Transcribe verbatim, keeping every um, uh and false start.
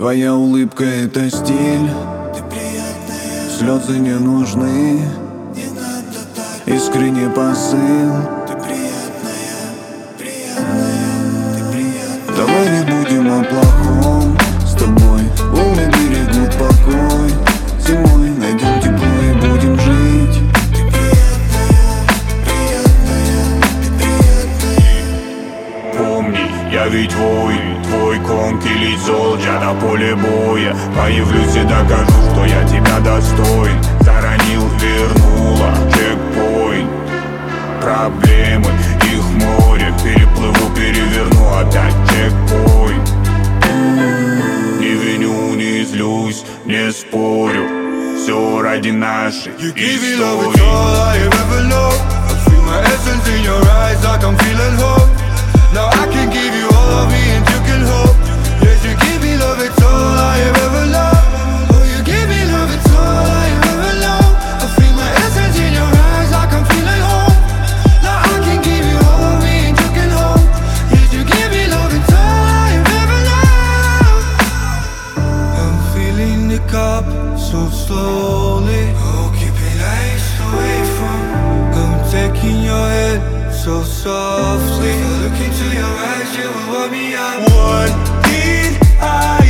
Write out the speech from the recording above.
Твоя улыбка — это стиль, Ты приятная, слезы не нужны, не надо так. искренний посыл. Ты приятная, приятная, ты приятная. Давай не будем о плохом с тобой. Волны берегут покой. Зимой найдем тепло и будем жить. Ты приятная, приятная, ты приятная. Помни, я ведь воин, твой конг или солджа на поле боя. Появлюсь и докажу, что я тебя достоин. Заронил, вернула, чекпоинт. Проблемы, их море. Переплыву, переверну, опять чекпоинт. Не виню, не злюсь, не спорю. Все ради нашей You give me love, it's истории. all I have ever loved. I feel my essence in your eyes, like I'm feeling hope. Now I can give you all of me and you can hope. Yes, you give me love, it's all I have ever loved. Oh, you give me love, it's all I have ever loved. I feel my essence in your eyes, like I'm feeling hope. Now I can give you all of me and you can hope. Yes, you give me love, it's all I have ever loved. I'm feeling the cup so slowly. Oh, keep it nice away from. I'm taking your head so softly. Look into your eyes, you will warm me up. What did I